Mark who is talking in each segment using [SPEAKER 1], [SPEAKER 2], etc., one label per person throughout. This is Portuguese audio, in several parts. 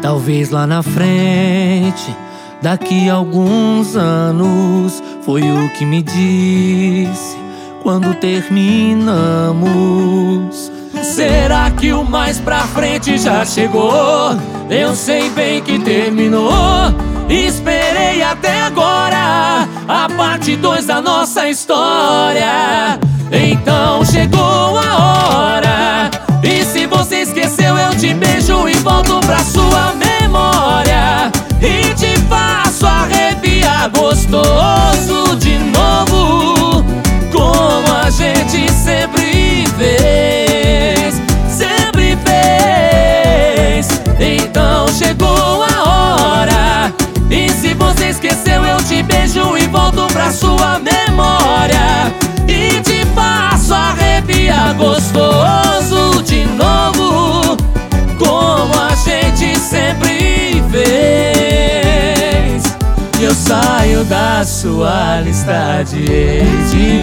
[SPEAKER 1] Talvez lá na frente, daqui a alguns anos, foi o que me disse quando terminamos. Será que o mais pra frente já chegou? Eu sei bem que terminou. Esperei até agora a parte 2 da nossa história. Então chegou a hora. E se você esqueceu, eu te beijo e volto pra sua memória e te faço arrepiar gostoso de novo, como a gente sempre fez, sempre fez. Então chegou a hora. E se você esqueceu, eu te beijo e volto pra sua memória e te faço arrepiar gostoso de novo, como a gente sempre fez. Eu saio da sua lista de ex de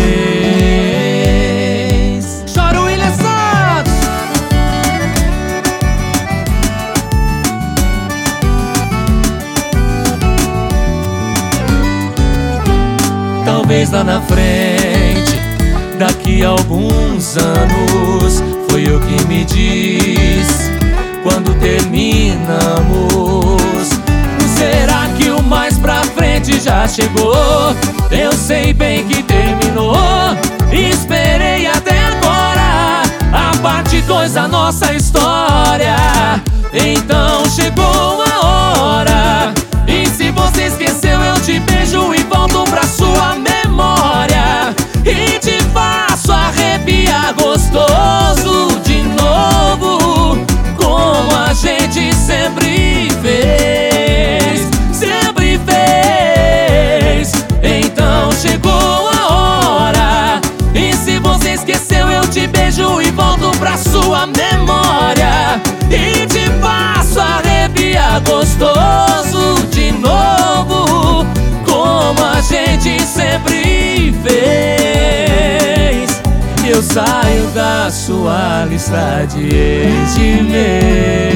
[SPEAKER 1] vez. Chora o William Santos. Talvez lá na frente, daqui a alguns anos, foi o que me disse quando terminamos. Será que o mais pra frente já chegou? Eu sei bem que terminou. Esperei até agora a parte 2 da nossa história. Então chegou a hora. E se você esqueceu, eu te beijo e volto pra sua memória e te faço arrepiar gostoso de novo, como a gente sempre fez, sempre fez. Então chegou a hora. E se você esqueceu, eu te beijo e volto pra sua memória e te faço arrepiar gostoso de novo, como a gente sempre fez. Eu saio da sua lista de ex de vez.